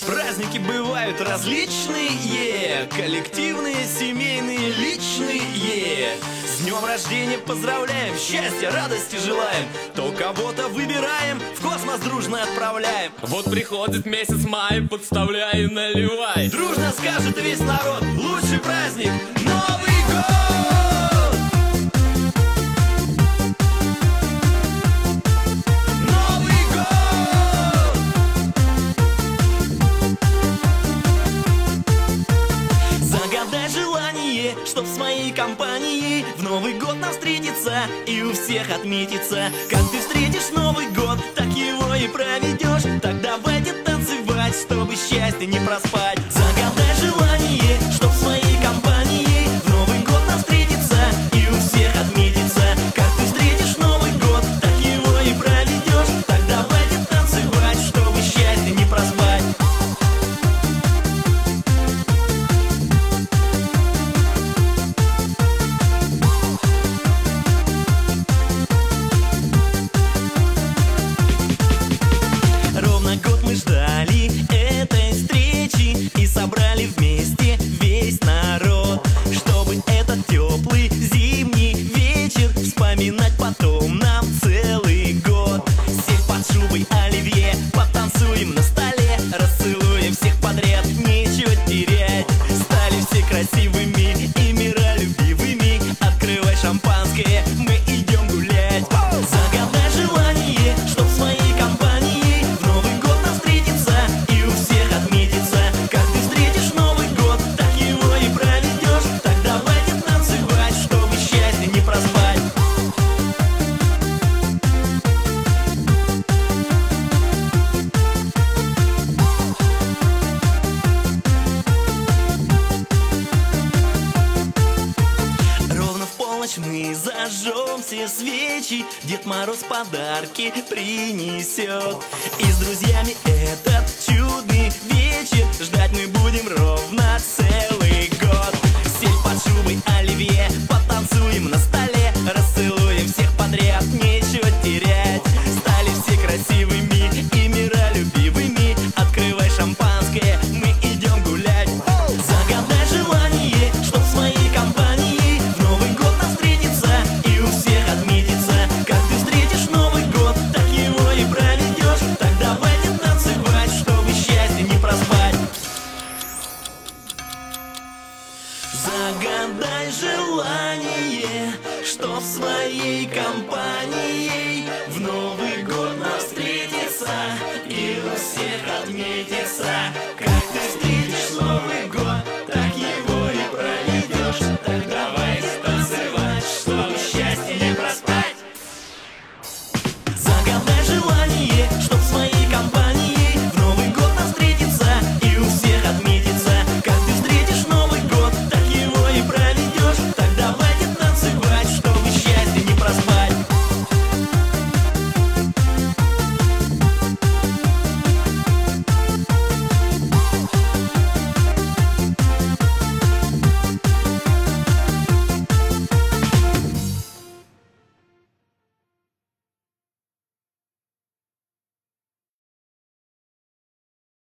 Праздники бывают различные, коллективные, семейные, личные. С днем рождения поздравляем, счастья, радости желаем. То кого-то выбираем, в космос дружно отправляем. Вот приходит месяц май, подставляй и наливай. Дружно скажет весь народ, лучший праздник — Новый год! Чтоб с моей компанией в Новый год нам встретиться и у всех отметиться. Как ты встретишь Новый год, так его и проведешь. Так давайте танцевать, чтобы счастье не проспать. Загадай желание, чтоб с моей компанией в Новый год нам встретиться и у всех отметиться. Как ты встретишь Новый год, так его и проведешь. Так давайте танцевать, чтобы счастье не проспать. Ждали этой встречи и собрали вместе весь народ, чтобы этот теплый зимний вечер вспоминать потом нам целый год. Сеть под шубой оливье, потанцуем на столе, расцелуем всех подряд, нечего терять. Стали все красивыми и миролюбивыми. Открывай шампанское, мы идем гулять. Загадай желание, чтоб в своей компании в Новый год и у всех отметиться. Как ты встретишь Новый год, так его и проведешь. Так давайте танцевать, чтобы счастье не проспать. Ровно в полночь мы зажжем все свечи, Дед Мороз подарки принесет. И с друзьями этот чудный вечер ждать мы будем ровно целый год. Сеть под шубой оливье, потанцуем на столе, расцелуем всех подряд, нечего терять. Стали все красивыми и миролюбивыми. Открывай шампанское, мы идем гулять. Загадай желание, чтоб в своей компании в Новый год нам встретиться и у всех отметиться. Как ты встретишь Новый год, так его и проведешь. Так давайте танцевать, чтобы счастье не проспать. Загадай желание, чтоб в своей компанией в Новый год нам встретиться и у всех отметиться. Как ты встретишь